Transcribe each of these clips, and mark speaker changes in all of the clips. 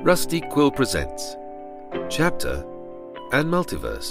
Speaker 1: Rusty Quill presents Chapter and Multiverse.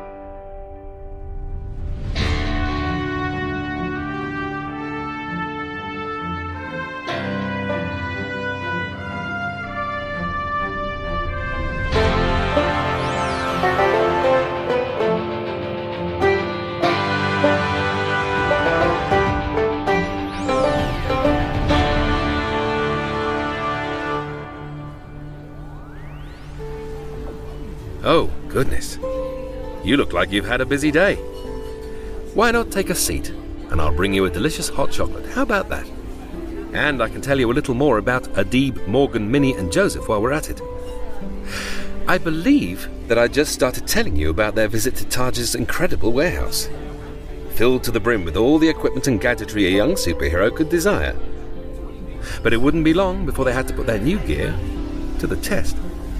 Speaker 1: Oh, goodness. You look like you've had a busy day. Why not take a seat, and I'll bring you a delicious hot chocolate. How about that? And I can tell you a little more about Adib, Morgan, Minnie, and Joseph while we're at it. I believe that I just started telling you about their visit to Taj's incredible warehouse, filled to the brim with all the equipment and gadgetry a young superhero could desire. But it wouldn't be long before they had to put their new gear to the test.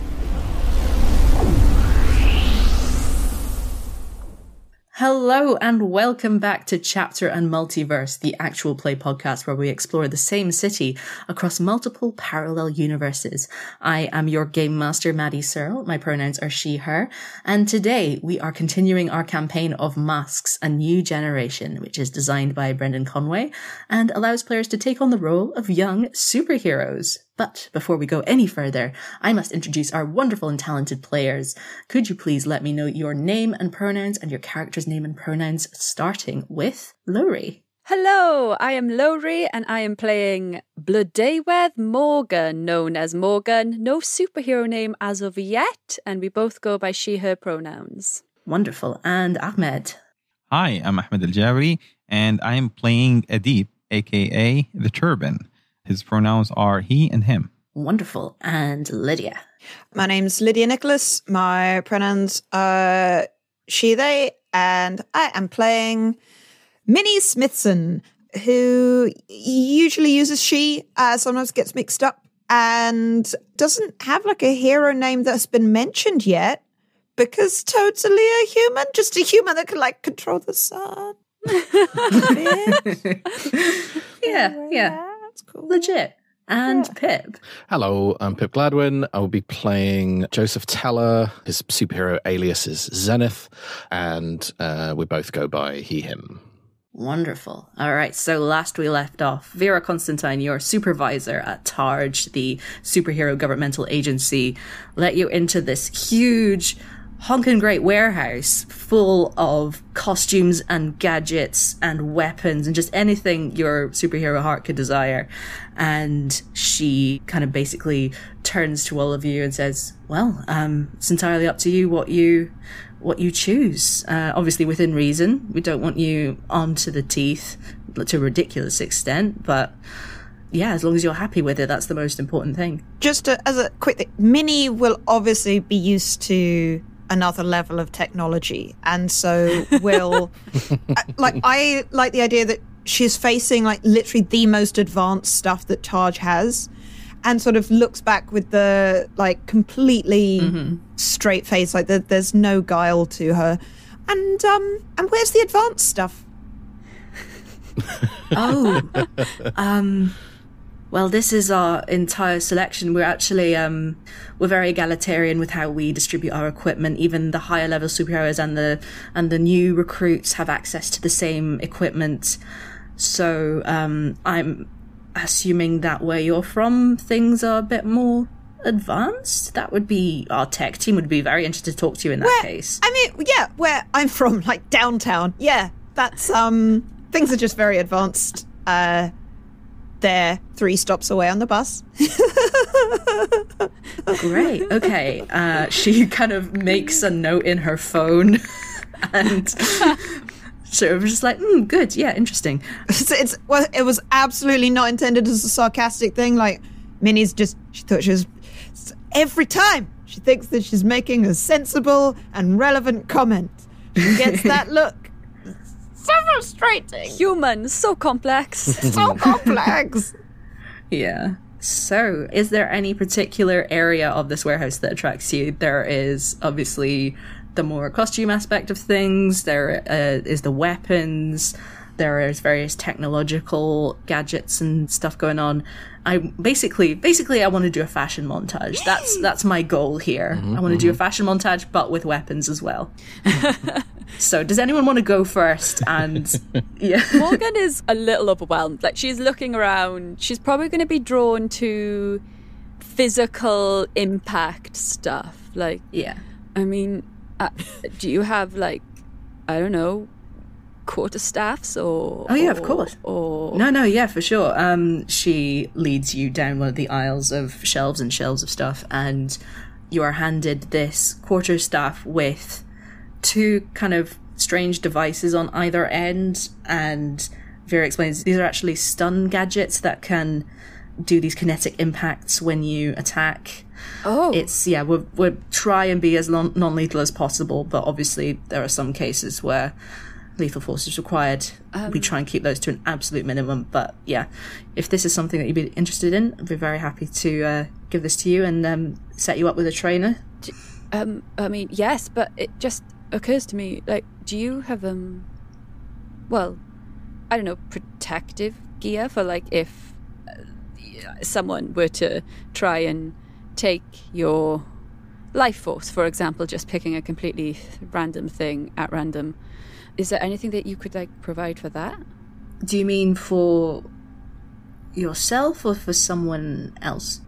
Speaker 2: Hello and welcome back to Chapter and Multiverse, the actual play podcast where we explore the same city across multiple parallel universes. I am your game master, Maddie Searle. My pronouns are she, her. And today we are continuing our campaign of Masks, A New Generation, which is designed by Brendan Conway and allows players to take on the role of young superheroes. But before we go any further, I must introduce our wonderful and talented players. Could you please let me know your name and pronouns and your character's name and pronouns, starting with Lowry.
Speaker 3: Hello, I am Lowry and I am playing Blodeuwedd Morgan, known as Morgan. No superhero name as of yet, and we both go by she, her pronouns.
Speaker 2: Wonderful. And Ahmed.
Speaker 4: Hi, I'm Ahmed Al-Jawi, and I am playing Adib, aka the Turban. His pronouns are he and him.
Speaker 2: Wonderful. And Lydia.
Speaker 5: My name's Lydia Nicholas. My pronouns are she, they, and I am playing Minnie Smithson, who usually uses she, sometimes gets mixed up, and doesn't have like a hero name that's been mentioned yet, because totally a human, just a human that can like control the sun.
Speaker 2: Yeah. Cool. Legit. And Pip.
Speaker 6: Hello, I'm Pip Gladwin. I will be playing Joseph Teller. His superhero alias is Zenith, and we both go by he, him.
Speaker 2: Wonderful. All right, so last we left off, Vera Constantine, your supervisor at TARG, the superhero governmental agency, let you into this huge honkin' great warehouse full of costumes and gadgets and weapons and just anything your superhero heart could desire. And she kind of basically turns to all of you and says, well, it's entirely up to you what you choose. Obviously within reason. We don't want you armed to the teeth to a ridiculous extent, but yeah, as long as you're happy with it, that's the most important thing.
Speaker 5: Just as a quick thing, Minnie will obviously be used to another level of technology, and so will I like the idea that she's facing like literally the most advanced stuff that Taj has, and sort of looks back with the like completely straight face, like there's no guile to her, and where's the advanced stuff?
Speaker 2: Well, this is our entire selection. We're actually, we're very egalitarian with how we distribute our equipment. Even the higher level superheroes and the new recruits have access to the same equipment. So, I'm assuming that where you're from, things are a bit more advanced. That would be, our tech team would be very interested to talk to you in that case.
Speaker 5: I mean, yeah, where I'm from, like downtown. Yeah, that's, things are just very advanced. They're 3 stops away on the bus.
Speaker 2: Great. Okay. She kind of makes a note in her phone and sort of just like, good. Yeah, interesting.
Speaker 5: It was absolutely not intended as a sarcastic thing. Like, Minnie's she thought she was, every time she thinks that she's making a sensible and relevant comment, she gets that look. So frustrating.
Speaker 3: Human, so complex.
Speaker 5: So complex.
Speaker 2: Yeah. So, is there any particular area of this warehouse that attracts you? There is obviously the more costume aspect of things. There is the weapons. there is various technological gadgets and stuff going on. I basically I want to do a fashion montage. That's my goal here. I want to do a fashion montage, but with weapons as well. So does anyone want to go first? And yeah,
Speaker 3: Morgan is a little overwhelmed. Like, she's looking around. She's probably going to be drawn to physical impact stuff. Like,
Speaker 2: yeah.
Speaker 3: I mean, do you have, like, I don't know, quarterstaffs or?
Speaker 2: Oh yeah, of course.
Speaker 3: Or
Speaker 2: No, yeah, for sure. She leads you down one of the aisles of shelves and shelves of stuff, and you are handed this quarterstaff with 2 kind of strange devices on either end, and Vera explains these are actually stun gadgets that can do these kinetic impacts when you attack.
Speaker 3: Oh.
Speaker 2: It's, yeah, we'll try and be as non-lethal as possible, but obviously there are some cases where lethal force is required. We try and keep those to an absolute minimum, but yeah, if this is something that you'd be interested in, I'd be very happy to give this to you and set you up with a trainer.
Speaker 3: I mean, yes, but it just occurs to me, like, do you have well, I don't know, protective gear for, like, if someone were to try and take your life force, for example, just picking a completely random thing at random? Is there anything that you could, like, provide for that?
Speaker 2: Do you mean for yourself or for someone else?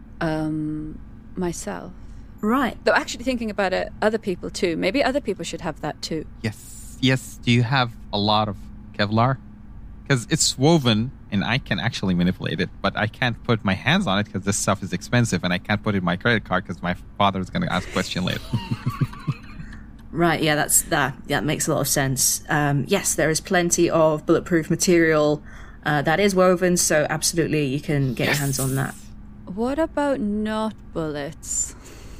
Speaker 3: Myself.
Speaker 2: Right.
Speaker 3: Though, actually thinking about it, other people too. Maybe other people should have that too.
Speaker 4: Yes. Do you have a lot of Kevlar? Because it's woven and I can actually manipulate it, but I can't put my hands on it because this stuff is expensive, and I can't put it in my credit card because my father is going to ask a question later.
Speaker 2: Right, yeah, that makes a lot of sense. Yes, there is plenty of bulletproof material that is woven, so absolutely you can get your hands on that.
Speaker 3: What about not bullets?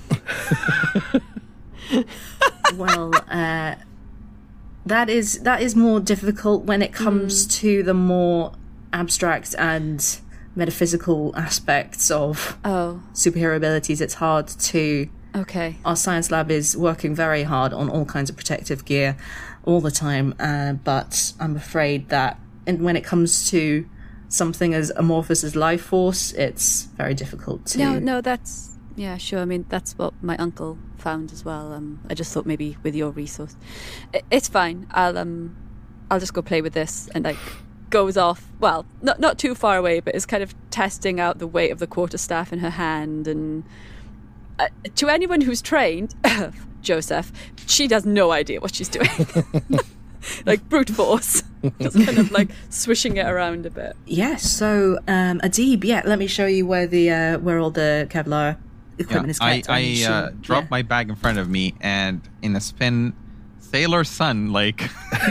Speaker 2: Well, that is more difficult when it comes to the more abstract and metaphysical aspects of superhero abilities. It's hard to...
Speaker 3: Okay.
Speaker 2: Our science lab is working very hard on all kinds of protective gear all the time, but I'm afraid that when it comes to something as amorphous as life force, it's very difficult to...
Speaker 3: No, that's... Yeah, sure. I mean, that's what my uncle found as well. I just thought maybe with your resource. It's fine. I'll just go play with this, and, like, goes off, well, not too far away, but is kind of testing out the weight of the quarterstaff in her hand. And to anyone who's trained, Joseph, she has no idea what she's doing. Like brute force, just kind of like swishing it around a bit.
Speaker 2: Yes. So, Adib, let me show you where all the Kevlar equipment is kept.
Speaker 4: I drop my bag in front of me, and in a spin, Sailor Sun like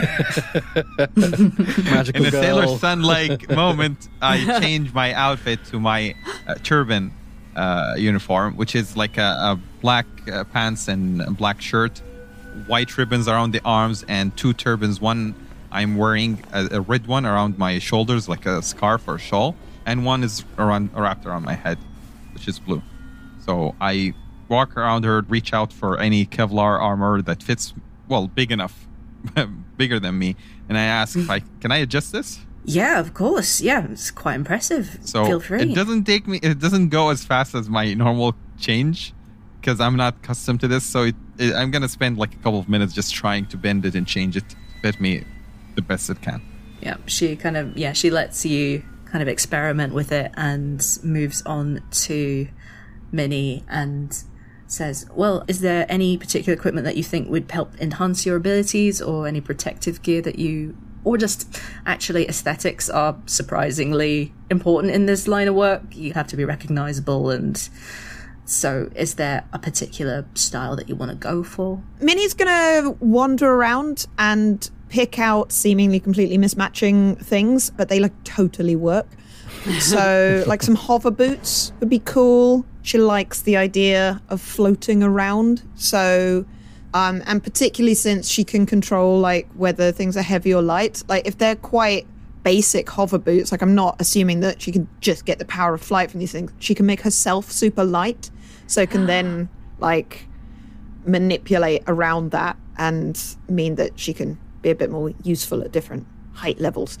Speaker 6: magical
Speaker 4: in a
Speaker 6: girl.
Speaker 4: Sailor Sun like moment, I change my outfit to my turban uniform, which is like a black pants and a black shirt, white ribbons around the arms, and 2 turbans. One I'm wearing a red one around my shoulders, like a scarf or shawl, and one is wrapped around my head, which is blue. So I walk around her, reach out for any Kevlar armor that fits, well, big enough, bigger than me, and I ask if can I adjust this?
Speaker 2: Yeah, of course. Yeah, it's quite impressive.
Speaker 4: So
Speaker 2: feel free.
Speaker 4: It doesn't go as fast as my normal change because I'm not accustomed to this. So I'm going to spend like a couple of minutes just trying to bend it and change it to fit me the best it can.
Speaker 2: Yeah, she lets you kind of experiment with it and moves on to Minnie and says, well, is there any particular equipment that you think would help enhance your abilities, or any protective gear that you... Or just actually aesthetics are surprisingly important in this line of work. You have to be recognizable, and so is there a particular style that you want to go for?
Speaker 5: Minnie's gonna wander around and pick out seemingly completely mismatching things, but they like totally work. So like some hover boots would be cool. She likes the idea of floating around. So and particularly since she can control like whether things are heavy or light, like if they're quite basic hover boots, like I'm not assuming that she can just get the power of flight from these things. She can make herself super light, so can then like manipulate around that and mean that she can be a bit more useful at different height levels.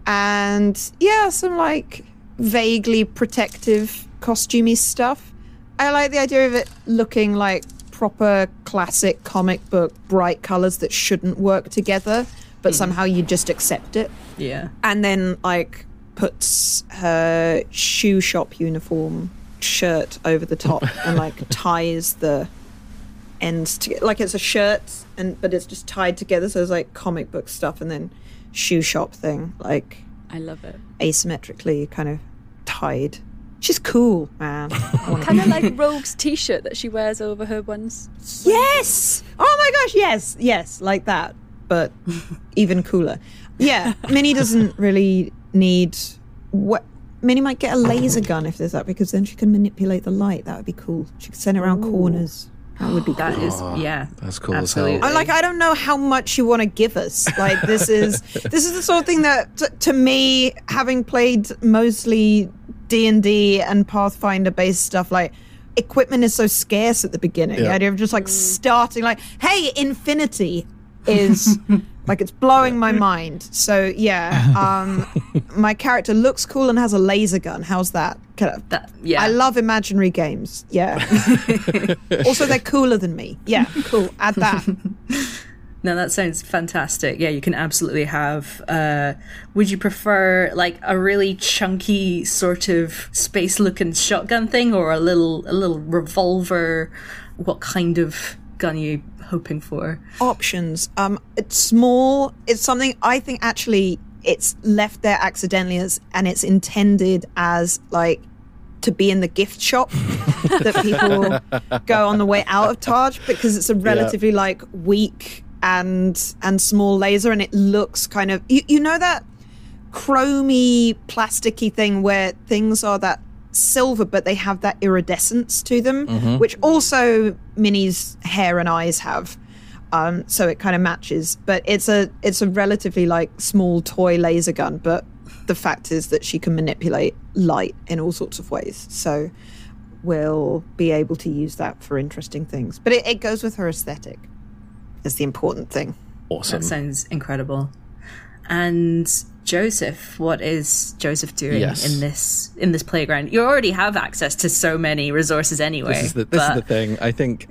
Speaker 5: And yeah, some like vaguely protective costumey stuff. I like the idea of it looking like proper classic comic book bright colors that shouldn't work together, but somehow you just accept it.
Speaker 2: Yeah.
Speaker 5: And then like puts her shoe shop uniform shirt over the top and like ties the ends together, like it's a shirt but it's just tied together, so it's like comic book stuff and then shoe shop thing, like
Speaker 3: I love it.
Speaker 5: asymmetrically kind of tied. She's cool, man.
Speaker 3: Kind of like Rogue's t-shirt that she wears over her ones.
Speaker 5: Yes! Oh my gosh, yes, like that, but even cooler. Yeah, Minnie doesn't really need... Minnie might get a laser gun if there's that, because then she can manipulate the light. That would be cool. She could send it around corners. That would be cool.
Speaker 2: That is, yeah.
Speaker 6: That's cool
Speaker 2: absolutely.
Speaker 6: as hell.
Speaker 5: I don't know how much you want to give us. Like, this is the sort of thing that, to me, having played mostly D&D and Pathfinder-based stuff, like, equipment is so scarce at the beginning.
Speaker 6: Yeah.
Speaker 5: The idea of just, like, starting, like, hey, infinity is... like, it's blowing my mind. So, yeah, my character looks cool and has a laser gun. How's that?
Speaker 2: Yeah.
Speaker 5: I love imaginary games. Yeah. Also, they're cooler than me. Yeah, cool. Add that.
Speaker 2: No, that sounds fantastic. Yeah, you can absolutely have... would you prefer, like, a really chunky sort of space-looking shotgun thing, or a little revolver? What kind of gun are you hoping for?
Speaker 5: Options. It's small. It's something I think actually it's left there accidentally and it's intended as like to be in the gift shop that people go on the way out of Targe, because it's a relatively like weak and small laser, and it looks kind of you know that chromy plasticky thing where things are that silver but they have that iridescence to them, which also Minnie's hair and eyes have, so it kind of matches, but it's a relatively like small toy laser gun, but the fact is that she can manipulate light in all sorts of ways, so we'll be able to use that for interesting things, but it goes with her aesthetic is the important thing.
Speaker 6: Awesome.
Speaker 2: That sounds incredible. And Joseph, what is Joseph doing in this playground? You already have access to so many resources anyway.
Speaker 6: This is the thing. I think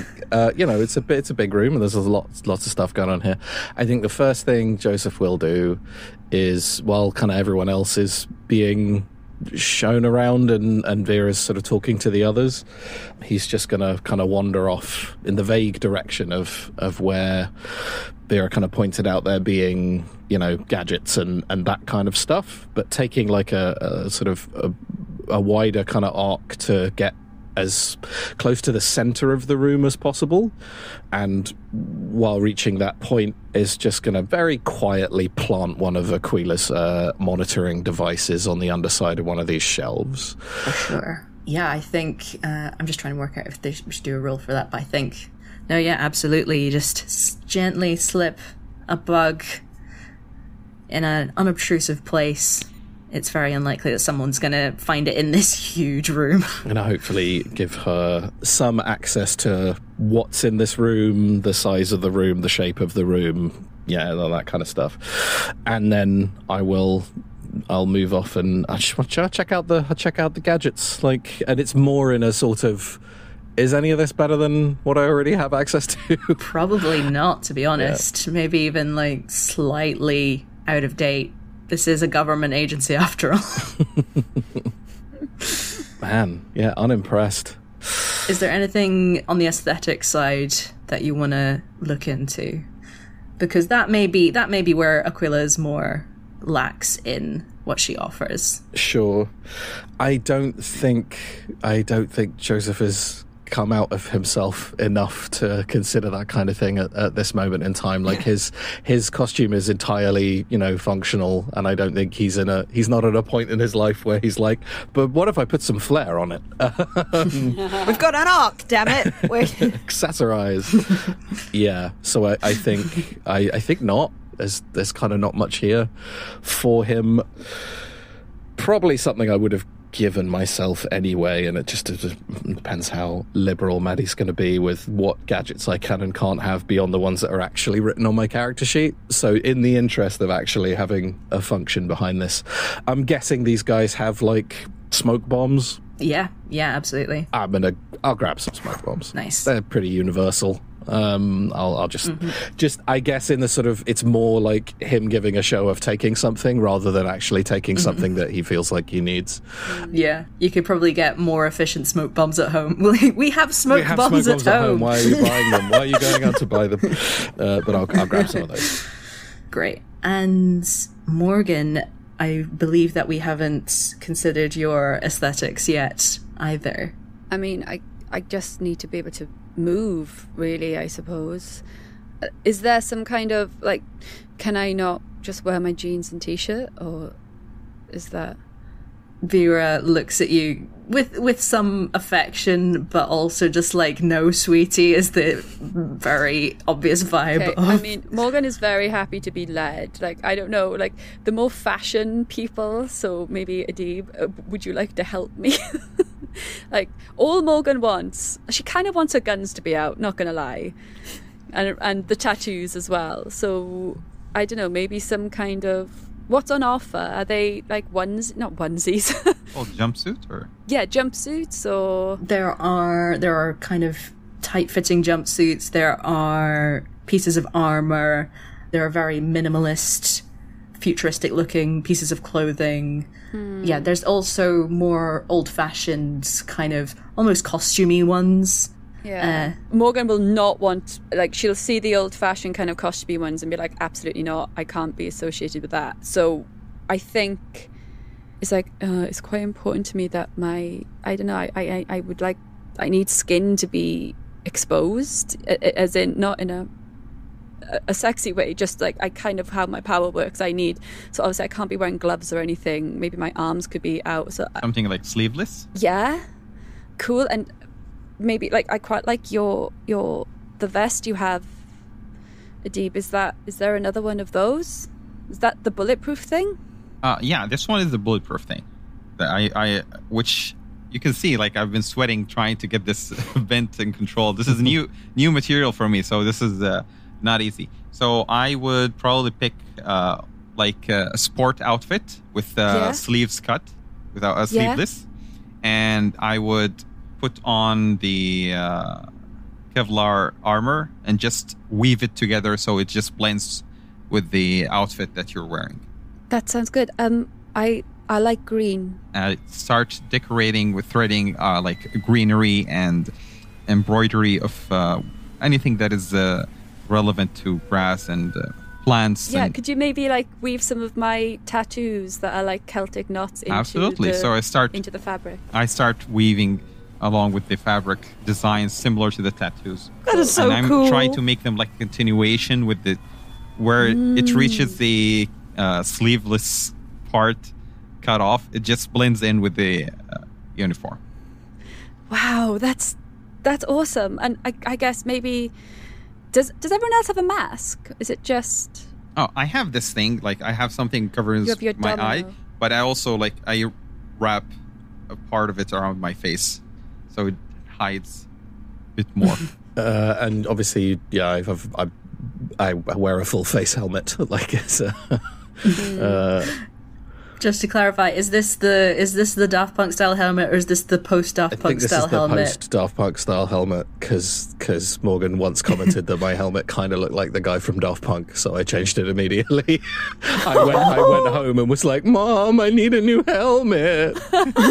Speaker 6: it's a big room and there's lots of stuff going on here. I think the first thing Joseph will do is, while kind of everyone else is being shown around and Vera's sort of talking to the others, he's just going to kind of wander off in the vague direction of where Vera kind of pointed out there being, gadgets and that kind of stuff, but taking like a sort of a wider kind of arc to get as close to the center of the room as possible, and while reaching that point is just going to very quietly plant one of Aquila's monitoring devices on the underside of one of these shelves.
Speaker 2: For sure. Yeah, I think I'm just trying to work out if we should do a roll for that, but I think no, yeah, absolutely. You just gently slip a bug in an unobtrusive place. It's very unlikely that someone's going to find it in this huge room.
Speaker 6: And I hopefully give her some access to what's in this room, the size of the room, the shape of the room, that kind of stuff. And then I'll move off and I'll check out the gadgets. And it's more in a sort of, is any of this better than what I already have access to? Probably
Speaker 2: not, to be honest. Yeah. Maybe even like slightly out of date. This is a government agency after all.
Speaker 6: Man, yeah, unimpressed.
Speaker 2: Is there anything on the aesthetic side that you want to look into? Because that may be where Aquila is more lax in what she offers.
Speaker 6: Sure. I don't think Joseph has come out of himself enough to consider that kind of thing at this moment in time. Like his costume is entirely, functional, and I don't think he's not at a point in his life where he's like, but what if I put some flair on it?
Speaker 5: We've got an arc, damn it.
Speaker 6: Accessorize. Yeah. So I think not. There's kind of not much here for him. Probably something I would have given myself anyway, and it just depends how liberal Maddie's going to be with what gadgets I can and can't have beyond the ones that are actually written on my character sheet. So in the interest of actually having a function behind this, I'm guessing these guys have like smoke bombs.
Speaker 2: Yeah, absolutely.
Speaker 6: I'll grab some smoke bombs.
Speaker 2: Nice.
Speaker 6: They're pretty universal. I'll just I guess in the sort of, it's more like him giving a show of taking something rather than actually taking something that he feels like he needs.
Speaker 2: Yeah, you could probably get more efficient smoke bombs at home. We have smoke bombs at home.
Speaker 6: Why are you buying them? Why are you going out to buy them? But I'll grab some of those.
Speaker 2: Great. And Morgan, I believe that we haven't considered your aesthetics yet either.
Speaker 3: I mean, I just need to be able to move, really, I suppose. Is there some kind of, like, can I not just wear my jeans and t-shirt, or is that...
Speaker 2: Vera looks at you with some affection, but also just like, no, sweetie, is the very obvious vibe.
Speaker 3: Okay. I mean, Morgan is very happy to be led. Like, I don't know, like, the more fashion people, so maybe Adib, would you like to help me? Like, all Morgan wants, she kind of wants her guns to be out, not gonna lie, and the tattoos as well. So I don't know, maybe some kind of, what's on offer? Are they like not onesies?
Speaker 4: Oh, jumpsuit or?
Speaker 3: Yeah, jumpsuits or...
Speaker 2: There are kind of tight-fitting jumpsuits. There are pieces of armor. There are very minimalist, futuristic-looking pieces of clothing. Yeah, there's also more old-fashioned, kind of almost costumey ones.
Speaker 3: Yeah. Morgan will not want, like, she'll see the old-fashioned kind of costumey ones and be like, absolutely not, I can't be associated with that. So I think it's like, it's quite important to me that I don't know, I would like, I need skin to be exposed, as in, not in a sexy way, just like, I kind of, how my power works, I need, so obviously I can't be wearing gloves or anything, maybe my arms could be out. So
Speaker 4: Something like sleeveless?
Speaker 3: Yeah. Cool. And maybe, like, I quite like the vest you have, Adib. Is there another one of those? Is that the bulletproof thing?
Speaker 4: Yeah, this one is the bulletproof thing. Which you can see, like, I've been sweating trying to get this vent in control. This is new material for me, so this is not easy. So I would probably pick like a sport outfit with sleeves cut, without sleeveless, and I would put on the Kevlar armor and just weave it together so it just blends with the outfit that you're wearing.
Speaker 3: That sounds good. I like green.
Speaker 4: Start decorating with threading like greenery and embroidery of anything that is relevant to grass and plants.
Speaker 3: Yeah, could you maybe like weave some of my tattoos that are like Celtic knots into
Speaker 4: Absolutely. So I start
Speaker 3: into the fabric.
Speaker 4: I start weaving along with the fabric designs similar to the tattoos.
Speaker 5: That is so
Speaker 4: and I'm
Speaker 5: cool.
Speaker 4: trying to make them like a continuation with the where it reaches the sleeveless part cut off. It just blends in with the uniform.
Speaker 3: Wow, that's awesome. And I guess maybe does everyone else have a mask? Is it just...
Speaker 4: Oh, I have this thing. Like, I have something covering my eye, but I also I wrap a part of it around my face, so it hides a bit more.
Speaker 6: And obviously, yeah, I wear a full face helmet. Like it's
Speaker 2: Just to clarify, is this the Daft Punk style helmet, or is this the post Daft Punk style helmet?
Speaker 6: I think this is the post Daft Punk style helmet because Morgan once commented that my helmet kind of looked like the guy from Daft Punk, so I changed it immediately. I went home and was like, "Mom, I need a new helmet."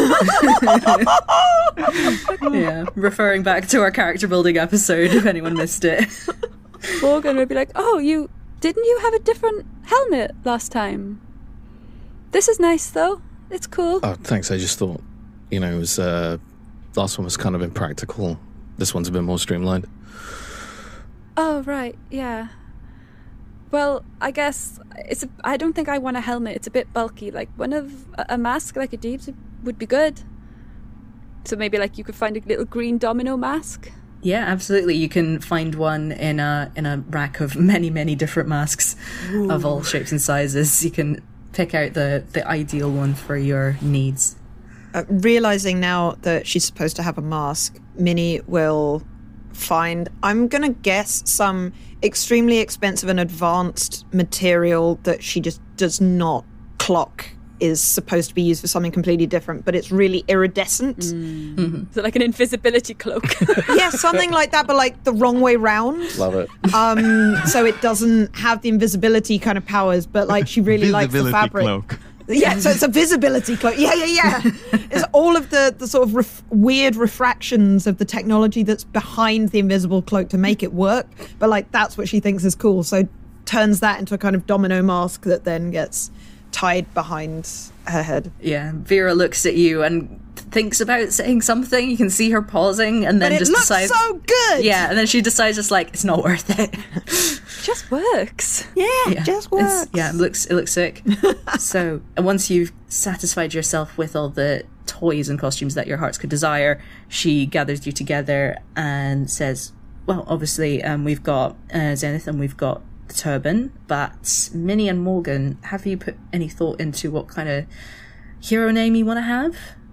Speaker 2: Yeah, referring back to our character building episode, if anyone missed it.
Speaker 3: Morgan would be like, "Oh, didn't you have a different helmet last time? This is nice, though. It's cool."
Speaker 6: Oh, thanks. I just thought, it was last one was kind of impractical. This one's a bit more streamlined.
Speaker 3: Oh, right. Yeah. Well, I guess I don't think I want a helmet. It's a bit bulky. Like a mask like Adib's would be good. So maybe like you could find a little green domino mask.
Speaker 2: Yeah, absolutely. You can find one in a rack of many, many different masks of all shapes and sizes. You can pick out the ideal one for your needs.
Speaker 5: realizing now that she's supposed to have a mask, Minnie will find, I'm going to guess, some extremely expensive and advanced material that she just does not clock is supposed to be used for something completely different, but it's really iridescent.
Speaker 3: So like an invisibility cloak.
Speaker 5: Yeah, something like that, but like the wrong way round.
Speaker 6: Love it.
Speaker 5: So it doesn't have the invisibility kind of powers, but like she really likes the
Speaker 4: Visibility
Speaker 5: fabric.
Speaker 4: cloak.
Speaker 5: Yeah, so it's a visibility cloak. Yeah. It's all of the sort of weird refractions of the technology that's behind the invisible cloak to make it work. But like that's what she thinks is cool. So turns that into a kind of domino mask that then gets tied behind her head.
Speaker 2: Yeah, Vera looks at you and thinks about saying something. You can see her pausing, and then
Speaker 5: But it
Speaker 2: just
Speaker 5: looks
Speaker 2: decides.
Speaker 5: so good.
Speaker 2: Yeah, and then she decides just like it's not worth it.
Speaker 3: Just works.
Speaker 5: Yeah, just works.
Speaker 2: It looks sick. So, and once you've satisfied yourself with all the toys and costumes that your hearts could desire, she gathers you together and says, "Well, obviously, we've got Zenith and we've got the turban, but Minnie and Morgan, have you put any thought into what kind of hero name you want to have?"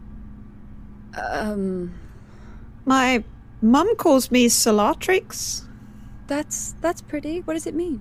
Speaker 5: My mum calls me Solatrix.
Speaker 3: That's pretty. What does it mean?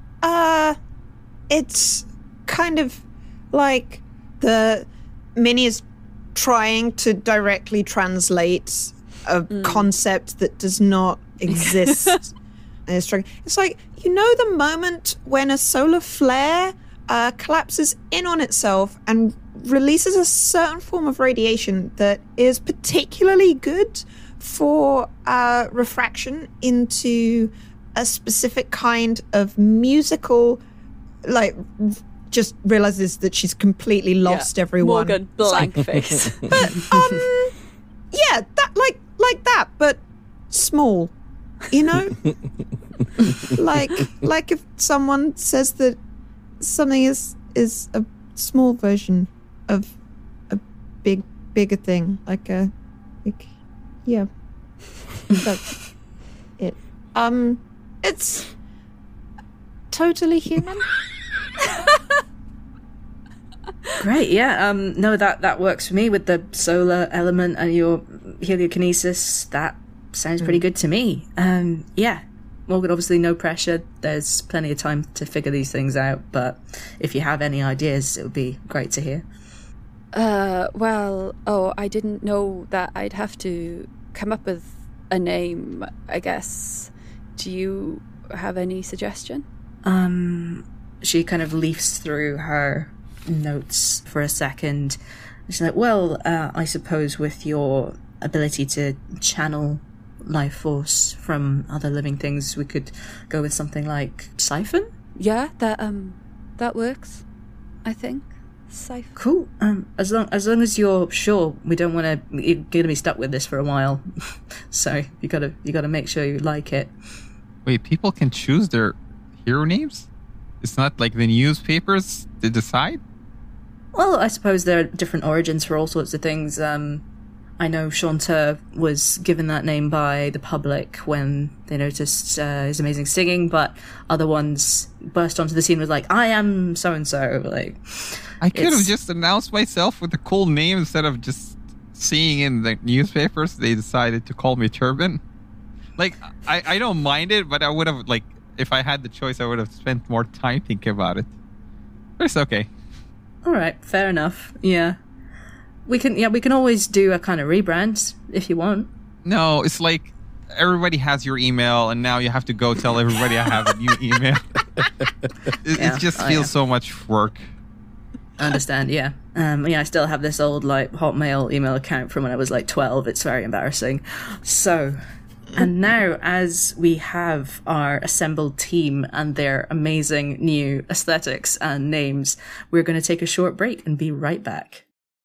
Speaker 5: It's kind of like Minnie is trying to directly translate a concept that does not exist. And it's like, you know, the moment when a solar flare collapses in on itself and releases a certain form of radiation that is particularly good for refraction into a specific kind of musical, like, just realizes that she's completely lost everyone.
Speaker 3: Morgan, blank face.
Speaker 5: But yeah, that like that, but small, you know. like if someone says that something is a small version of a bigger thing, yeah, that's it. It's totally human.
Speaker 2: Great, yeah. No, that works for me with the solar element and your heliokinesis. That sounds pretty good to me. Yeah. Morgan, obviously no pressure. There's plenty of time to figure these things out, but if you have any ideas, it would be great to hear.
Speaker 3: I didn't know that I'd have to come up with a name, I guess. Do you have any suggestion?
Speaker 2: She kind of leafs through her notes for a second. She's like, well, I suppose with your ability to channel life force from other living things, we could go with something like Siphon?
Speaker 3: Yeah, that works, I think. Siphon.
Speaker 2: Cool. As long as you're sure, we don't want to. You're gonna be stuck with this for a while, so you gotta make sure you like it.
Speaker 4: Wait, people can choose their hero names? It's not like the newspapers to decide?
Speaker 2: Well, I suppose there are different origins for all sorts of things. I know Shanta was given that name by the public when they noticed his amazing singing, but other ones burst onto the scene with like, I am so-and-so. Like,
Speaker 4: I could have just announced myself with a cool name instead of just seeing in the newspapers they decided to call me Turban. Like, I don't mind it, but I would have, like, if I had the choice, I would have spent more time thinking about it. But it's okay.
Speaker 2: All right, fair enough. Yeah. We can always do a kind of rebrand if you want.
Speaker 4: No, it's like everybody has your email, and now you have to go tell everybody I have a new email. It just feels so much work.
Speaker 2: I understand, yeah. I still have this old like Hotmail email account from when I was like 12. It's very embarrassing. So, and now as we have our assembled team and their amazing new aesthetics and names, we're going to take a short break and be right back.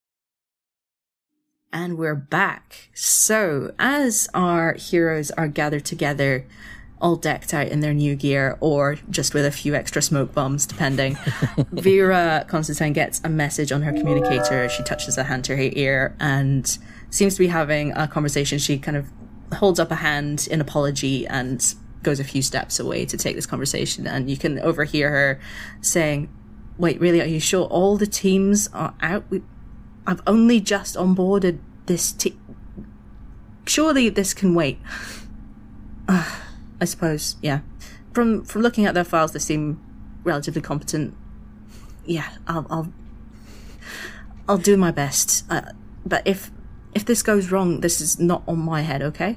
Speaker 2: And we're back. So, as our heroes are gathered together, all decked out in their new gear, or just with a few extra smoke bombs, depending, Vera Constantine gets a message on her communicator. She touches a hand to her ear and seems to be having a conversation. She kind of holds up a hand in apology and goes a few steps away to take this conversation. And you can overhear her saying, wait, really, are you sure all the teams are out? I've only just onboarded this surely this can wait. I suppose, yeah. From looking at their files, they seem relatively competent. Yeah, I'll do my best. But if this goes wrong, this is not on my head, okay?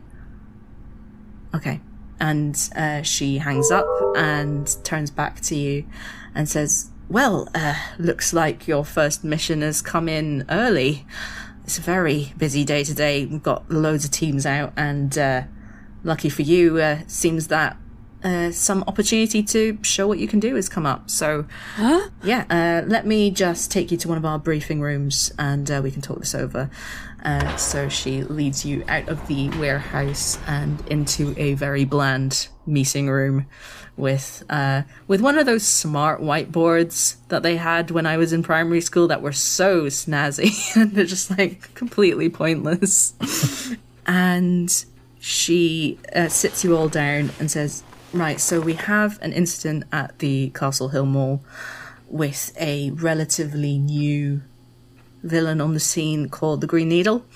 Speaker 2: Okay. And she hangs up and turns back to you and says, well, looks like your first mission has come in early. It's a very busy day today. We've got loads of teams out, and lucky for you, seems that some opportunity to show what you can do has come up. So, yeah, let me just take you to one of our briefing rooms, and we can talk this over. So she leads you out of the warehouse and into a very bland meeting room with one of those smart whiteboards that they had when I was in primary school that were so snazzy and they're just like completely pointless. And she sits you all down and says, right, so we have an incident at the Castle Hill Mall with a relatively new villain on the scene called the Green Needle.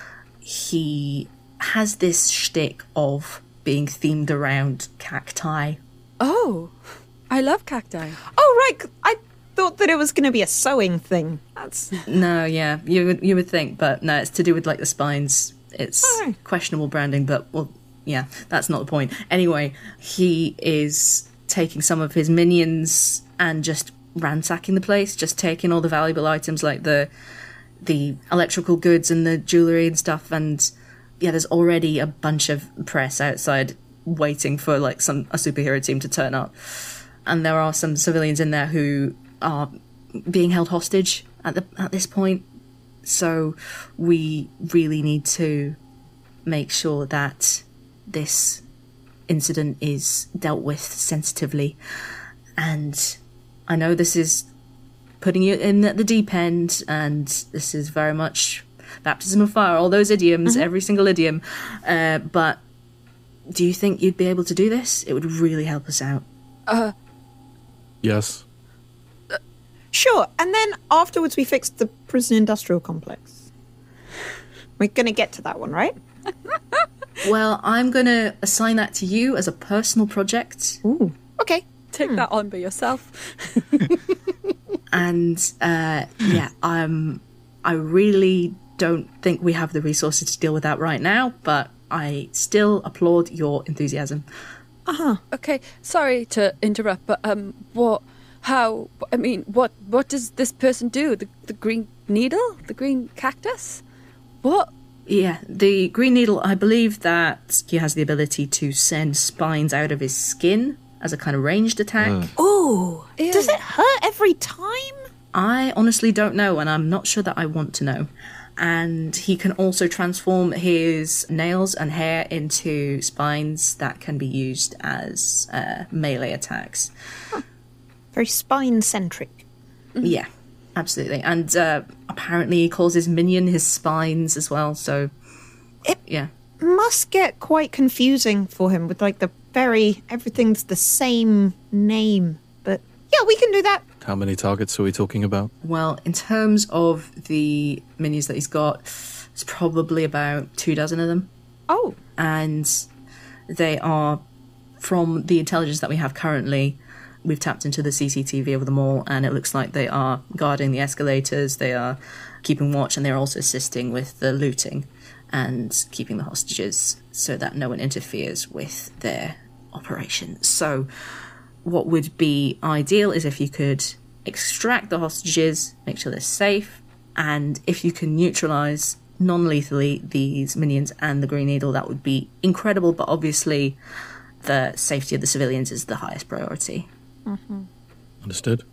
Speaker 2: He has this shtick of being themed around cacti.
Speaker 3: Oh, I love cacti.
Speaker 5: Oh, right. I thought that it was going to be a sewing thing. That's
Speaker 2: No, yeah, you would think, but no, it's to do with like the spines. It's questionable branding, but well, yeah, that's not the point. Anyway, he is taking some of his minions and just ransacking the place, just taking all the valuable items like the electrical goods and the jewelry and stuff. And yeah, there's already a bunch of press outside waiting for like a superhero team to turn up. And there are some civilians in there who are being held hostage at this point. So we really need to make sure that this incident is dealt with sensitively. And I know this is putting you in at the deep end, and this is very much baptism of fire, all those idioms, every single idiom. But do you think you'd be able to do this? It would really help us out.
Speaker 6: Yes.
Speaker 5: sure. And then afterwards we fix the prison industrial complex. We're going to get to that one, right?
Speaker 2: Well, I'm going to assign that to you as a personal project.
Speaker 5: Ooh, okay.
Speaker 3: Take that on by yourself.
Speaker 2: And yeah, I really don't think we have the resources to deal with that right now, but I still applaud your enthusiasm.
Speaker 3: Okay, sorry to interrupt, but what does this person do? The green needle? The green cactus? What?
Speaker 2: Yeah, the Green Needle, I believe that he has the ability to send spines out of his skin as a kind of ranged attack.
Speaker 5: Ooh, does it hurt every time?
Speaker 2: I honestly don't know, and I'm not sure that I want to know. And he can also transform his nails and hair into spines that can be used as melee attacks.
Speaker 5: Very spine-centric.
Speaker 2: Yeah, absolutely. And apparently he calls his minion his spines as well, so... yeah.
Speaker 5: Must get quite confusing for him with like everything's the same name. But yeah, we can do that.
Speaker 6: How many targets are we talking about?
Speaker 2: Well, in terms of the minions that he's got, it's probably about 24 of them.
Speaker 5: Oh.
Speaker 2: And they are, from the intelligence that we have currently, we've tapped into the CCTV of them all, and it looks like they are guarding the escalators, they are keeping watch, and they're also assisting with the looting and keeping the hostages so that no one interferes with their operation. So what would be ideal is if you could extract the hostages, make sure they're safe, and if you can neutralise non-lethally these minions and the Green Needle, that would be incredible, but obviously the safety of the civilians is the highest priority.
Speaker 5: Mm-hmm.
Speaker 6: Understood.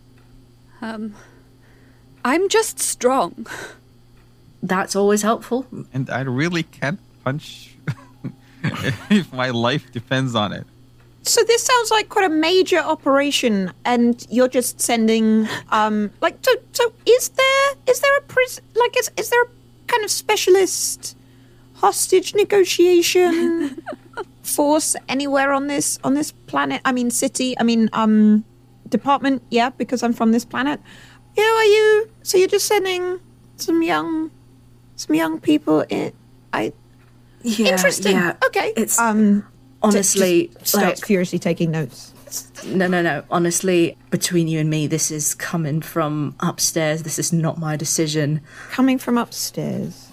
Speaker 3: I'm just strong.
Speaker 2: That's always helpful.
Speaker 4: And I really can't punch if my life depends on it.
Speaker 5: So this sounds like quite a major operation, and you're just sending, so is there a prison, like, is there a kind of specialist hostage negotiation force anywhere on this planet? I mean, city, department, yeah, because I'm from this planet. You know, you're just sending some young people in. Interesting.
Speaker 2: Yeah.
Speaker 5: Okay.
Speaker 2: It's honestly
Speaker 5: starts
Speaker 2: like,
Speaker 5: furiously taking notes.
Speaker 2: No. Honestly, between you and me, this is coming from upstairs. This is not my decision.
Speaker 5: Coming from upstairs.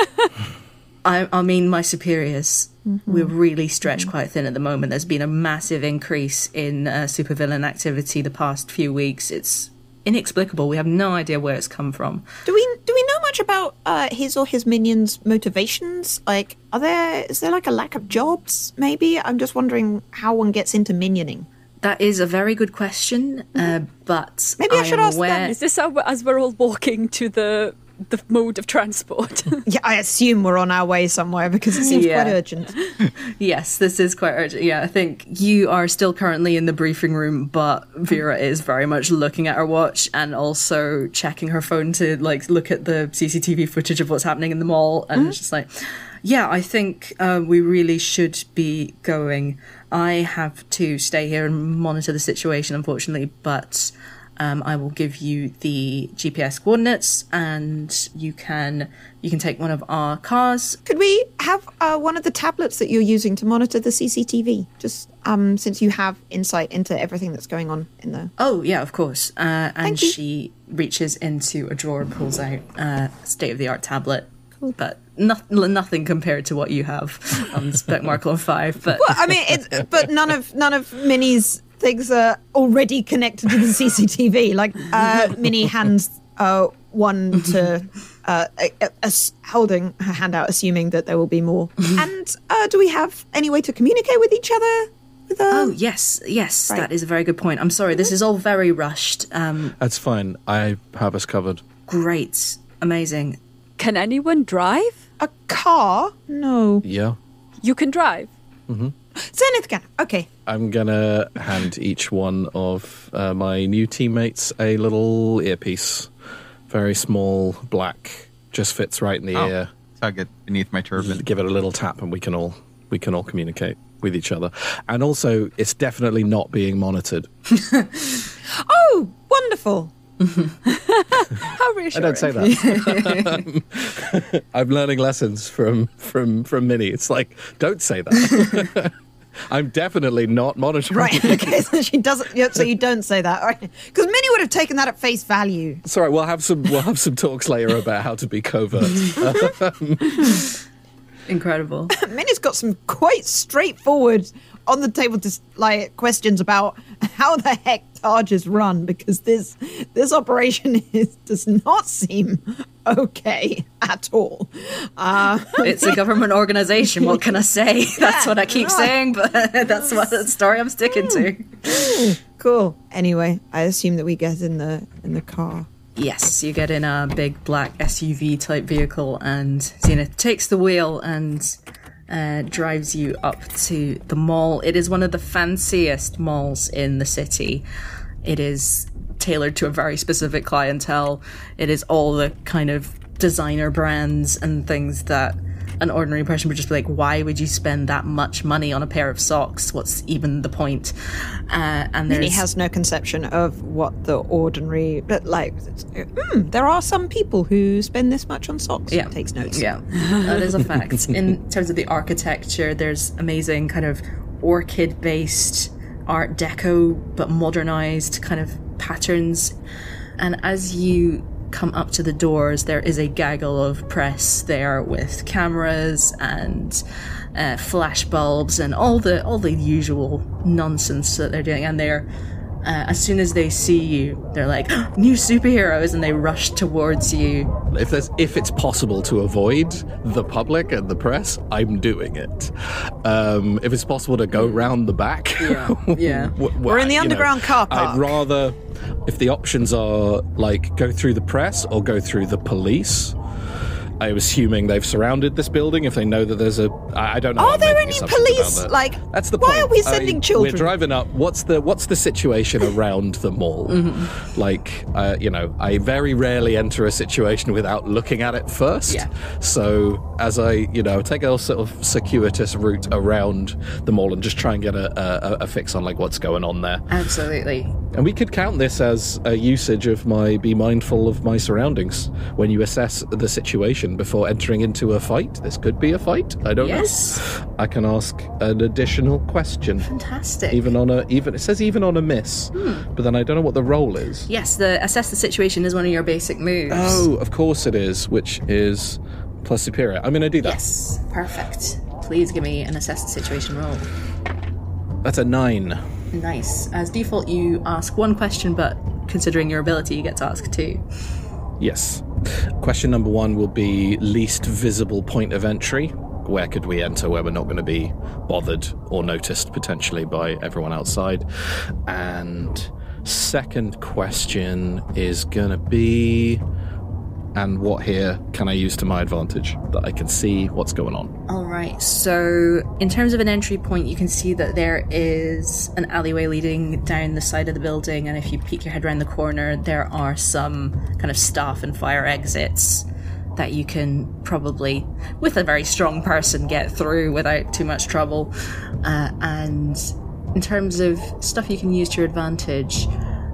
Speaker 2: I mean, my superiors. We're really stretched quite thin at the moment. There's been a massive increase in supervillain activity the past few weeks. It's inexplicable. We have no idea where it's come from.
Speaker 5: Do we know much about his or his minions' motivations? Like, is there like a lack of jobs? Maybe I'm just wondering how one gets into minioning.
Speaker 2: That is a very good question, but
Speaker 5: Maybe I should ask them.
Speaker 3: Is this as we're all walking to the mode of transport?
Speaker 5: Yeah, I assume we're on our way somewhere because it seems quite urgent.
Speaker 2: Yes, this is quite urgent. Yeah, I think you are still currently in the briefing room, but Vera is very much looking at her watch and also checking her phone to like look at the CCTV footage of what's happening in the mall. And it's just like, yeah, I think we really should be going. I have to stay here and monitor the situation, unfortunately, but I will give you the GPS coordinates, and you can take one of our cars.
Speaker 5: Could we have one of the tablets that you're using to monitor the CCTV? Just since you have insight into everything that's going on in there.
Speaker 2: Oh yeah, of course. And
Speaker 5: Thank you.
Speaker 2: she reaches into a drawer and pulls out a state-of-the-art tablet. Cool. But nothing compared to what you have on Spec Mark 5. But
Speaker 5: Well, I mean, but none of Minnie's things are already connected to the CCTV. Like Minnie hands one to holding her hand out, assuming that there will be more. And do we have any way to communicate with each other?
Speaker 2: Oh yes,
Speaker 5: Right.
Speaker 2: that is a very good point. I'm sorry, this is all very rushed.
Speaker 6: That's fine. I have us covered.
Speaker 2: Great, amazing.
Speaker 3: Can anyone drive?
Speaker 5: A car? No.
Speaker 6: Yeah.
Speaker 3: You can drive.
Speaker 5: Zenith can. Okay.
Speaker 6: I'm gonna hand each one of my new teammates a little earpiece. Very small, black, just fits right in the ear.
Speaker 4: Tug it beneath my turban.
Speaker 6: Give it a little tap, and we can all communicate with each other. And also, it's definitely not being monitored.
Speaker 5: Oh, wonderful.
Speaker 3: How reassuring.
Speaker 6: I don't say that. I'm learning lessons from Minnie. It's like, don't say that. I'm definitely not monitoring.
Speaker 5: Right. Okay. So she doesn't. Yeah, so you don't say that, right? Because Minnie would have taken that at face value.
Speaker 6: It's all right. We'll have some talks later about how to be covert.
Speaker 2: Incredible.
Speaker 5: Minnie's got some quite straightforward on the table questions about how the heck Targe is run, because this operation does not seem okay at all.
Speaker 2: It's a government organization. What can I say? That's what I keep saying, but that's what the story I'm sticking to.
Speaker 5: Cool. Anyway, I assume that we get in the car.
Speaker 2: Yes, you get in a big black SUV type vehicle, and Zenith takes the wheel and drives you up to the mall. It is one of the fanciest malls in the city. It is tailored to a very specific clientele. It is all the kind of designer brands and things that an ordinary person would just be like, why would you spend that much money on a pair of socks? What's even the point? And
Speaker 5: Minnie has no conception of what the ordinary, but there are some people who spend this much on socks.
Speaker 2: Yeah.
Speaker 5: Takes notes.
Speaker 2: Yeah, that is a fact. In terms of the architecture, there's amazing kind of orchid-based Art Deco, but modernized kind of patterns. And as you come up to the doors, there is a gaggle of press there with cameras and flash bulbs and all the usual nonsense that they're doing. And they're as soon as they see you, they're like, new superheroes, and they rush towards you.
Speaker 6: If it's possible to avoid the public and the press, I'm doing it. If it's possible to go round the back,
Speaker 2: Yeah.
Speaker 5: We're in the underground car park.
Speaker 6: I'd rather, if the options are like go through the press or go through the police. I'm assuming they've surrounded this building. If they know that there's I don't know.
Speaker 5: Are
Speaker 6: I'm
Speaker 5: there
Speaker 6: making
Speaker 5: any
Speaker 6: assumptions
Speaker 5: police?
Speaker 6: about that.
Speaker 5: Like,
Speaker 6: that's the
Speaker 5: why
Speaker 6: point.
Speaker 5: are we sending children?
Speaker 6: We're driving up. What's the situation around the mall?
Speaker 2: Mm-hmm.
Speaker 6: Like, I very rarely enter a situation without looking at it first.
Speaker 2: Yeah.
Speaker 6: So as I, take a sort of circuitous route around the mall and just try and get a fix on like what's going on there.
Speaker 2: Absolutely.
Speaker 6: And we could count this as a usage of my be mindful of my surroundings when you assess the situation before entering into a fight. This could be a fight. I don't know. I can ask an additional question.
Speaker 2: Fantastic.
Speaker 6: It says even on a miss, but then I don't know what the roll is.
Speaker 2: Yes, the assess the situation is one of your basic moves.
Speaker 6: Oh, of course it is, which is plus superior. I'm going to do that.
Speaker 2: Yes, perfect. Please give me an assess the situation roll.
Speaker 6: That's a 9.
Speaker 2: Nice. As default, you ask one question, but considering your ability, you get to ask 2.
Speaker 6: Yes. Question number 1 will be least visible point of entry. Where could we enter where we're not going to be bothered or noticed potentially by everyone outside? And second question is going to be, and what here can I use to my advantage that I can see what's going on?
Speaker 2: All right. So in terms of an entry point, you can see that there is an alleyway leading down the side of the building. And if you peek your head around the corner, there are some kind of staff and fire exits that you can probably, with a very strong person, get through without too much trouble. And in terms of stuff you can use to your advantage,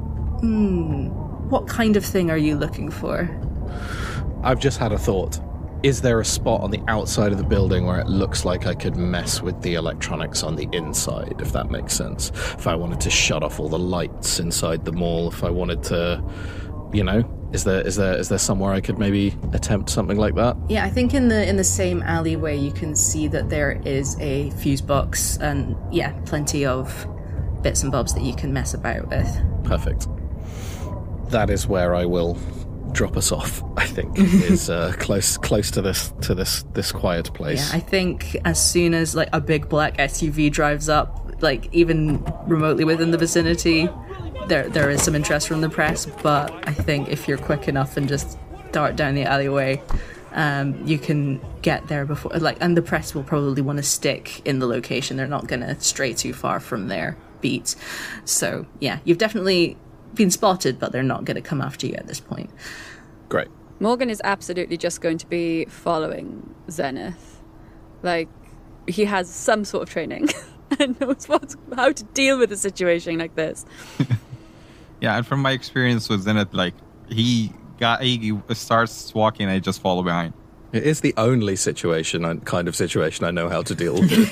Speaker 2: what kind of thing are you looking for?
Speaker 6: I've just had a thought. Is there a spot on the outside of the building where it looks like I could mess with the electronics on the inside, if that makes sense? If I wanted to shut off all the lights inside the mall, if I wanted to, is there somewhere I could maybe attempt something like that?
Speaker 2: Yeah, I think in the same alleyway you can see that there is a fuse box and plenty of bits and bobs that you can mess about with.
Speaker 6: Perfect. That is where I will drop us off, I think, is close to this quiet place.
Speaker 2: Yeah, I think as soon as like a big black SUV drives up, like even remotely within the vicinity, there is some interest from the press, but I think if you're quick enough and just dart down the alleyway, you can get there before, and the press will probably want to stick in the location. They're not going to stray too far from their beat. So yeah, you've definitely been spotted, but they're not going to come after you at this point.
Speaker 6: Great.
Speaker 3: Morgan is absolutely just going to be following Zenith. Like, he has some sort of training and knows how to deal with a situation like this.
Speaker 4: Yeah, and from my experience with Zenith, like, he starts walking and I just follow behind.
Speaker 6: It is the only kind of situation I know how to deal with.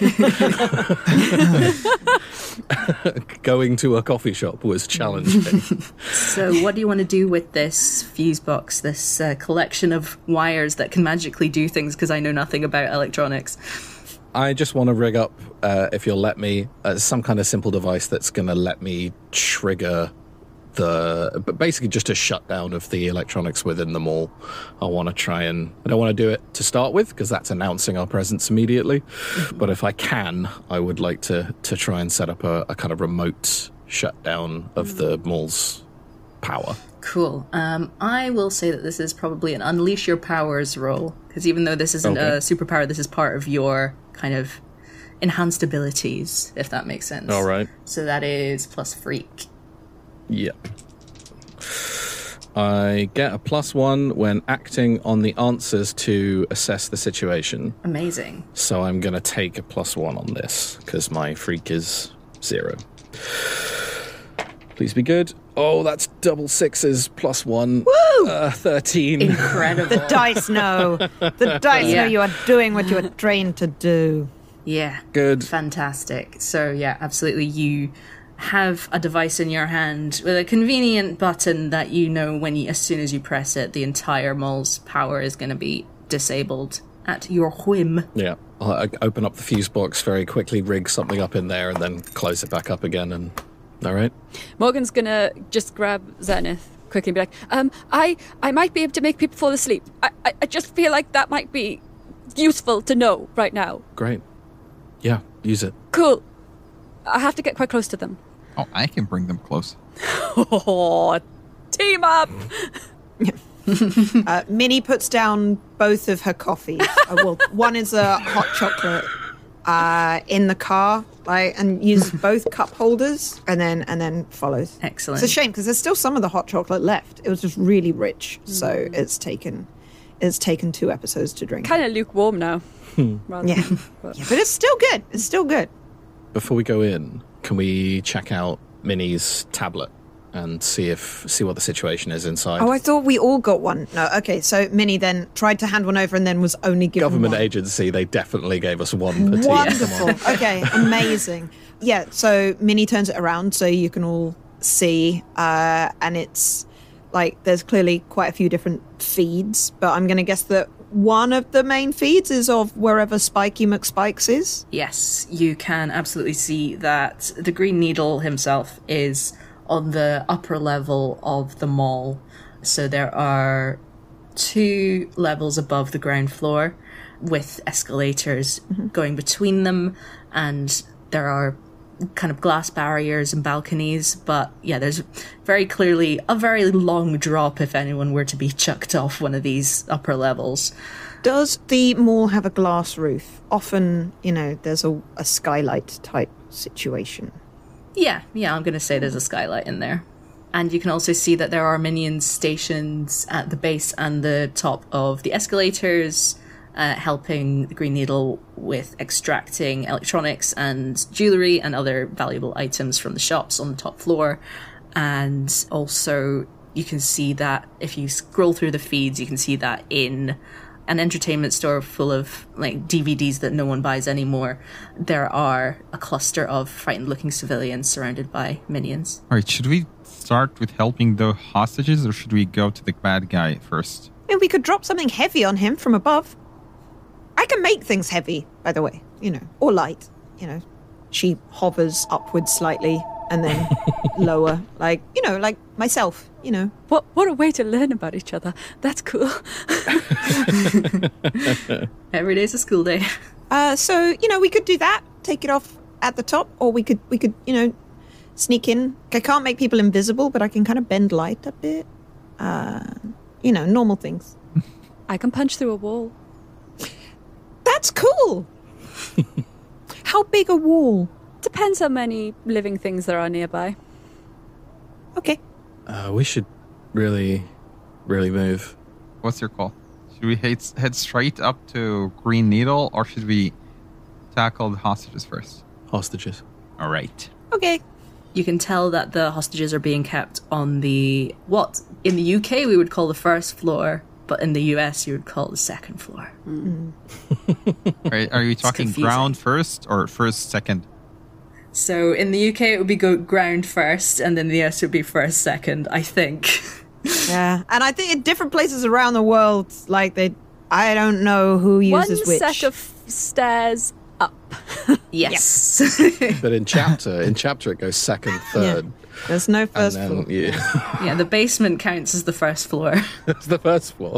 Speaker 6: Going to a coffee shop was challenging.
Speaker 2: So what do you want to do with this fuse box, this collection of wires that can magically do things, because I know nothing about electronics?
Speaker 6: I just want to rig up, if you'll let me, some kind of simple device that's going to let me trigger basically just a shutdown of the electronics within the mall. I want to try and, I don't want to do it to start with because that's announcing our presence immediately. But if I can, I would like to try and set up a kind of remote shutdown of the mall's power.
Speaker 2: Cool. I will say that this is probably an unleash your powers roll, because even though this isn't a superpower, this is part of your kind of enhanced abilities, if that makes sense.
Speaker 6: All right.
Speaker 2: So that is plus freak.
Speaker 6: Yeah. I get a +1 when acting on the answers to assess the situation.
Speaker 2: Amazing.
Speaker 6: So I'm going to take a +1 on this because my freak is 0. Please be good. Oh, that's double sixes +1.
Speaker 5: Woo!
Speaker 6: 13.
Speaker 2: Incredible.
Speaker 5: The dice know. The dice know you are doing what you are trained to do.
Speaker 2: Yeah.
Speaker 6: Good.
Speaker 2: Fantastic. So yeah, absolutely. You have a device in your hand with a convenient button that as soon as you press it, the entire mall's power is going to be disabled at your whim.
Speaker 6: Yeah. I'll open up the fuse box very quickly, rig something up in there, and then close it back up again. And all right.
Speaker 3: Morgan's going to just grab Zenith quickly and be like, I might be able to make people fall asleep. I just feel like that might be useful to know right now.
Speaker 6: Great. Yeah, use it.
Speaker 3: Cool. I have to get quite close to them.
Speaker 4: Oh, I can bring them close.
Speaker 3: Oh, team up!
Speaker 5: Minnie puts down both of her coffees. One is a hot chocolate in the car, and uses both cup holders, and then follows.
Speaker 2: Excellent.
Speaker 5: It's a shame because there's still some of the hot chocolate left. It was just really rich, so it's taken 2 episodes to drink.
Speaker 3: Kind of lukewarm now.
Speaker 5: Yeah, but it's still good. It's still good.
Speaker 6: Before we go in, can we check out Minnie's tablet? and see what the situation is inside.
Speaker 5: Oh, I thought we all got one. No, okay. So Minnie then tried to hand one over and then was only given
Speaker 6: Government
Speaker 5: one.
Speaker 6: agency, they definitely gave us one per team.
Speaker 5: Wonderful. Okay, amazing. Yeah, so Minnie turns it around so you can all see, and it's like there's clearly quite a few different feeds, but I'm going to guess that one of the main feeds is of wherever Spiky McSpikes is.
Speaker 2: Yes, you can absolutely see that the Green Needle himself is on the upper level of the mall. So there are 2 levels above the ground floor with escalators going between them, and there are kind of glass barriers and balconies, but yeah, there's very clearly a very long drop if anyone were to be chucked off one of these upper levels.
Speaker 5: Does the mall have a glass roof? Often, there's a skylight type situation.
Speaker 2: Yeah, I'm going to say there's a skylight in there. And you can also see that there are minions stationed at the base and the top of the escalators, helping the Green Needle with extracting electronics and jewelry and other valuable items from the shops on the top floor. And also you can see that if you scroll through the feeds, you can see that in an entertainment store full of like DVDs that no one buys anymore, there are a cluster of frightened looking civilians surrounded by minions.
Speaker 4: All right, should we start with helping the hostages, or should we go to the bad guy first?
Speaker 5: I mean, we could drop something heavy on him from above. I can make things heavy, by the way, or light. She hovers upwards slightly and then lower, like myself,
Speaker 3: What a way to learn about each other. That's cool.
Speaker 2: Every day's a school day.
Speaker 5: So, we could do that, take it off at the top, or we could, sneak in. I can't make people invisible, but I can kind of bend light a bit. Normal things.
Speaker 3: I can punch through a wall.
Speaker 5: That's cool. How big a wall?
Speaker 3: Depends how many living things there are nearby.
Speaker 5: Okay.
Speaker 6: We should really, really move.
Speaker 4: What's your call? Should we head straight up to Green Needle, or should we tackle the hostages first?
Speaker 6: Hostages.
Speaker 4: All right.
Speaker 5: Okay.
Speaker 2: You can tell that the hostages are being kept on what in the UK we would call the first floor, but in the US you would call the second floor.
Speaker 4: Are you talking
Speaker 2: confusing.
Speaker 4: ground first or first, second?
Speaker 2: So in the UK it would be ground first, and then the US would be first, second, I think.
Speaker 5: Yeah, and I think in different places around the world, I don't know who uses which.
Speaker 3: One set of stairs up.
Speaker 2: Yes.
Speaker 6: But in chapter it goes second, third.
Speaker 5: Yeah. There's no first
Speaker 6: and
Speaker 5: floor.
Speaker 6: then, yeah.
Speaker 2: Yeah, the basement counts as the first floor.
Speaker 6: It's the first floor.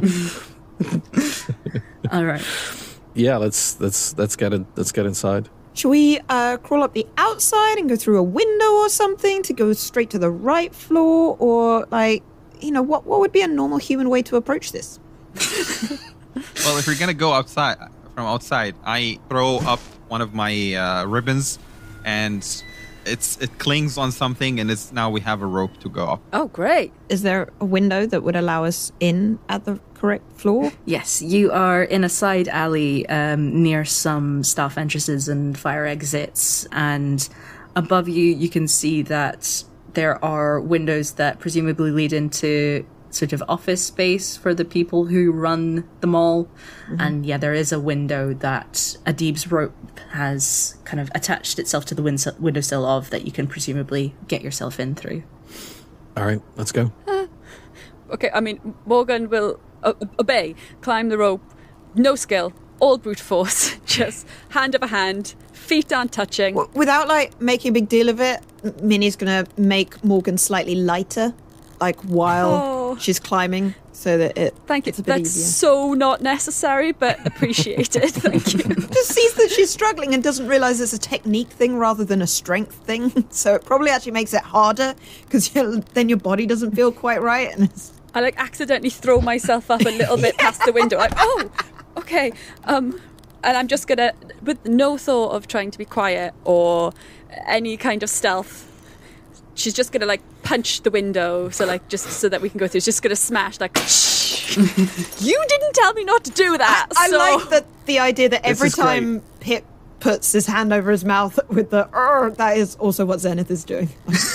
Speaker 2: All right.
Speaker 6: Yeah, let's get inside.
Speaker 5: Should we crawl up the outside and go through a window or something to go straight to the right floor? Or, what would be a normal human way to approach this?
Speaker 4: Well, if you're going to go from outside, I throw up one of my ribbons, and it clings on something, and now we have a rope to go up.
Speaker 3: Oh, great.
Speaker 5: Is there a window that would allow us in at the correct floor?
Speaker 2: Yes, you are in a side alley near some staff entrances and fire exits, and above you can see that there are windows that presumably lead into sort of office space for the people who run the mall. Mm-hmm. And yeah, there is a window that Adib's rope has kind of attached itself to the windowsill of, that you can presumably get yourself in through.
Speaker 6: All right, let's go.
Speaker 3: Okay, I mean, Morgan will obey, climb the rope, no skill, all brute force, just hand over hand, feet aren't touching.
Speaker 5: Without, making a big deal of it, Minnie's going to make Morgan slightly lighter, while she's climbing, so that
Speaker 3: Thank you.
Speaker 5: it's a bit
Speaker 3: That's
Speaker 5: easier.
Speaker 3: so not necessary, but appreciated. Thank you.
Speaker 5: Just sees that she's struggling and doesn't realise it's a technique thing rather than a strength thing. So it probably actually makes it harder, because then your body doesn't feel quite right. And
Speaker 3: I accidentally throw myself up a little bit past the window. Okay. And I'm just gonna, with no thought of trying to be quiet or any kind of stealth, she's just gonna punch the window, just so that we can go through. She's just gonna smash shh. You didn't tell me not to do that.
Speaker 5: I like the idea that every
Speaker 6: is
Speaker 5: time Pip puts his hand over his mouth with the that is also what Zenith is doing.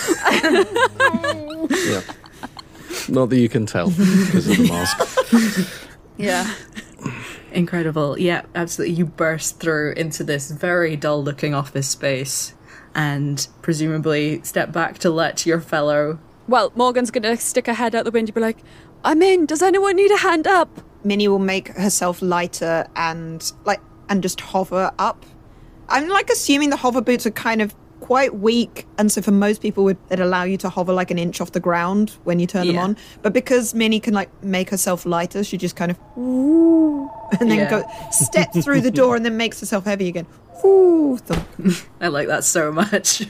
Speaker 6: Yeah. Not that you can tell because of the mask.
Speaker 3: Yeah.
Speaker 2: Incredible. Yeah, absolutely. You burst through into this very dull looking office space and presumably step back to let your fellow...
Speaker 3: Well, Morgan's going to stick her head out the window and be like, I'm in. Does anyone need a hand up?
Speaker 5: Minnie will make herself lighter and just hover up. I'm assuming the hover boots are kind of quite weak, and so for most people they'd allow you to hover like an inch off the ground when you turn them on. But because Minnie can make herself lighter, she just kind of and then steps through the door and then makes herself heavy again.
Speaker 2: I like that so much.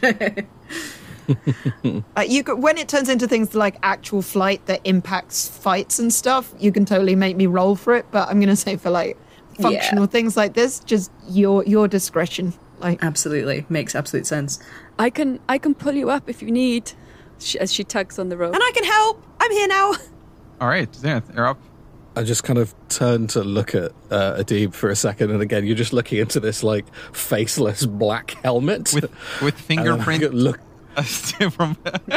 Speaker 5: When it turns into things like actual flight that impacts fights and stuff, you can totally make me roll for it. But I'm going to say for functional things like this, just your discretion.
Speaker 2: Absolutely. Makes absolute sense.
Speaker 3: I can pull you up if you need, as she tugs on the rope.
Speaker 5: And I can help. I'm here now.
Speaker 4: All right, Zenith, you're up.
Speaker 6: I just kind of turn to look at Adib for a second, and again, you're just looking into this faceless black helmet
Speaker 4: with fingerprint.
Speaker 6: Look.
Speaker 4: From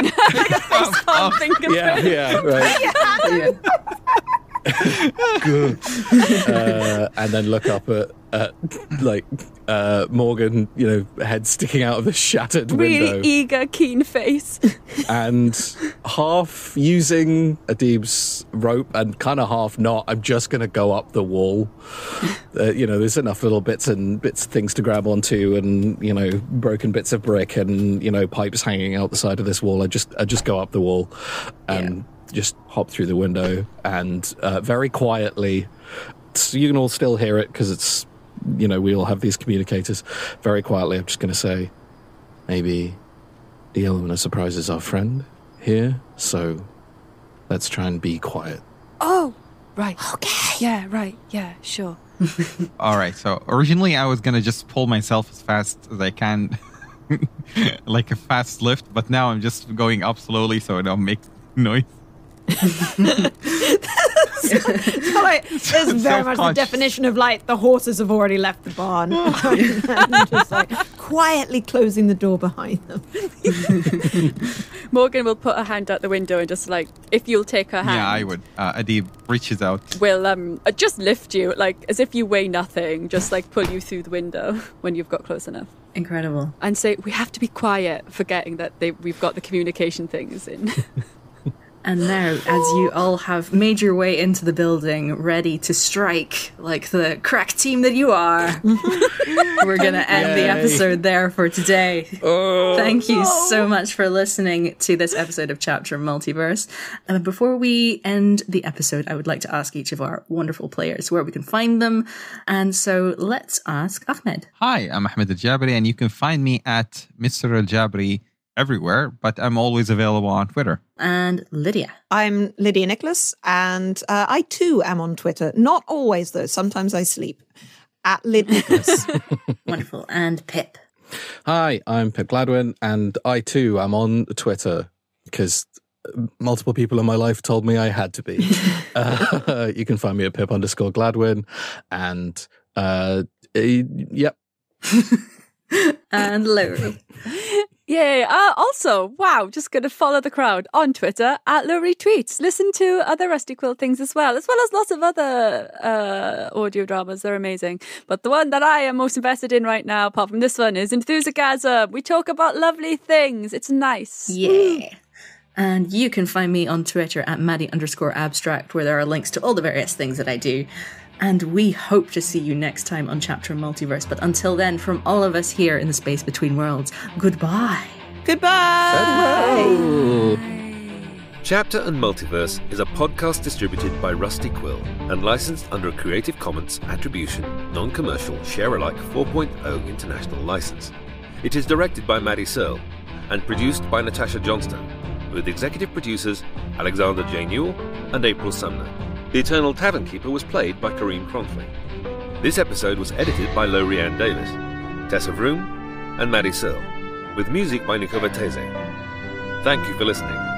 Speaker 6: yeah, right. Good. And then look up at Morgan, head sticking out of the shattered window.
Speaker 3: Really eager, keen face.
Speaker 6: And half using Adib's rope and kind of half not, I'm just going to go up the wall. There's enough little bits of things to grab onto, and broken bits of brick and pipes hanging out the side of this wall. I just go up the wall and just hop through the window and very quietly, so you can all still hear it because it's we all have these communicators. Very quietly, I'm just going to say, maybe the element of surprise is our friend here, so let's try and be quiet.
Speaker 3: Oh, right. Okay. Yeah, right. Yeah, sure.
Speaker 4: All right, so originally I was going to just pull myself as fast as I can, like a fast lift, but now I'm just going up slowly so I don't make noise.
Speaker 5: It's very much the definition of the horses have already left the barn. And just quietly closing the door behind them.
Speaker 3: Morgan will put her hand out the window and just if you'll take her hand.
Speaker 4: Yeah, I would. Adib reaches out.
Speaker 3: We'll just lift you as if you weigh nothing, just pull you through the window when you've got close enough.
Speaker 2: Incredible.
Speaker 3: And say, we have to be quiet, forgetting that we've got the communication things in.
Speaker 2: And now, as you all have made your way into the building, ready to strike like the crack team that you are, we're going to end the episode there for today. Thank you so much for listening to this episode of Chapter Multiverse. And before we end the episode, I would like to ask each of our wonderful players where we can find them. And so let's ask Ahmed.
Speaker 4: Hi, I'm Ahmed Al-Jabri, and you can find me at Mr. Al-Jabri everywhere, but I'm always available on Twitter.
Speaker 2: And Lydia.
Speaker 5: I'm Lydia Nicholas, and I too am on Twitter. Not always, though. Sometimes I sleep. At Lyd Nicholas.
Speaker 2: Wonderful. And Pip.
Speaker 6: Hi, I'm Pip Gladwin, and I too am on Twitter because multiple people in my life told me I had to be. You can find me at Pip_Gladwin, and yep.
Speaker 2: And Lowry.
Speaker 3: Yay. Also, wow, just going to follow the crowd on Twitter at Lowry Tweets. Listen to other Rusty Quill things as well as lots of other audio dramas. They're amazing. But the one that I am most invested in right now, apart from this one, is Enthusiasm. We talk about lovely things. It's nice.
Speaker 2: Yeah. And you can find me on Twitter at Maddie_abstract, where there are links to all the various things that I do. And we hope to see you next time on Chapter Multiverse. But until then, from all of us here in the Space Between Worlds, goodbye.
Speaker 5: Goodbye.
Speaker 1: Chapter and Multiverse is a podcast distributed by Rusty Quill and licensed under a Creative Commons Attribution, Non-Commercial, Share-alike 4.0 International License. It is directed by Maddie Searle and produced by Natasha Johnston, with executive producers Alexander J. Newell and April Sumner. The Eternal Tavern Keeper was played by Kareem Cronfley. This episode was edited by Lowry Ann Davis, Tessa Vroom, and Maddie Searle, with music by Nico Vertese. Thank you for listening.